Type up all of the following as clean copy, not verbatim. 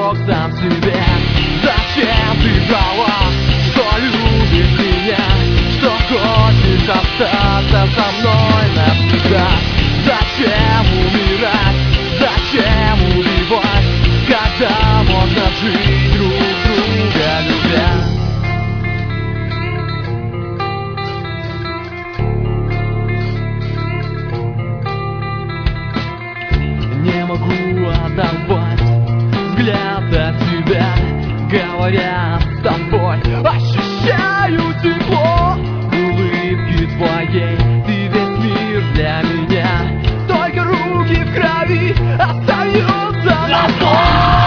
прожег сам себя. Зачем ты врала, что любишь меня, что хочешь остаться со мной навсегда? Зачем умирать, зачем убивать, когда можно жить друг друга любя? Не могу оторвать взгляд от тебя, говоря с тобой, ощущаю тепло улыбки твоей. Ты весь мир для меня, только руки в крови остаются на зло.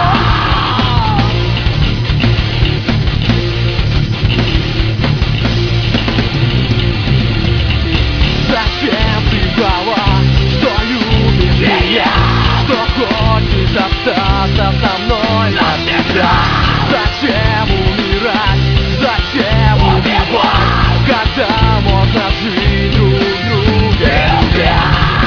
Зачем ты врала, что любишь меня, что хочешь остаться со мной навсегда? Зачем умирать, зачем убивать, когда можно жить друг друга любя?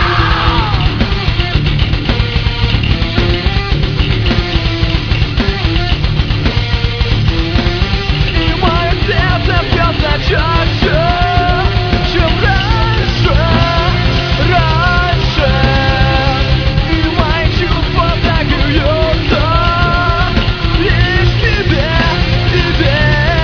И мое сердце бьется чаще, чем раньше, раньше. И мои чувства так бьются лишь тебе, тебе.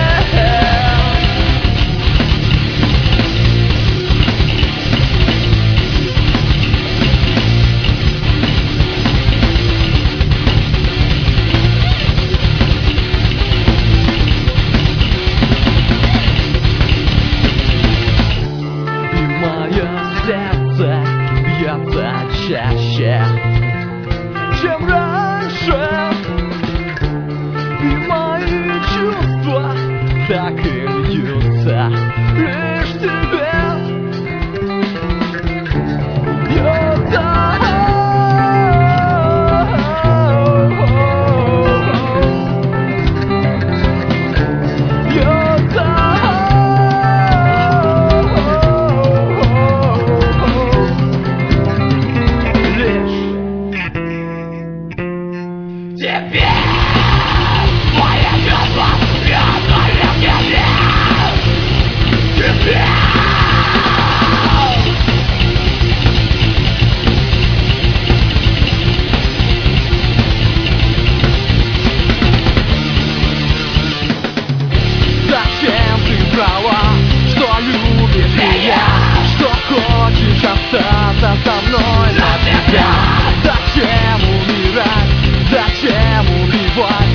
И мое сердце бьется чаще, чем раньше. И мои чувства так и льются лишь тебе. Льются. Теперь моя чувства бьются лишь тебе. Теперь зачем ты врала, что любишь меня, что хочешь остаться со мной навсегда? Зачем умирать, зачем убивать,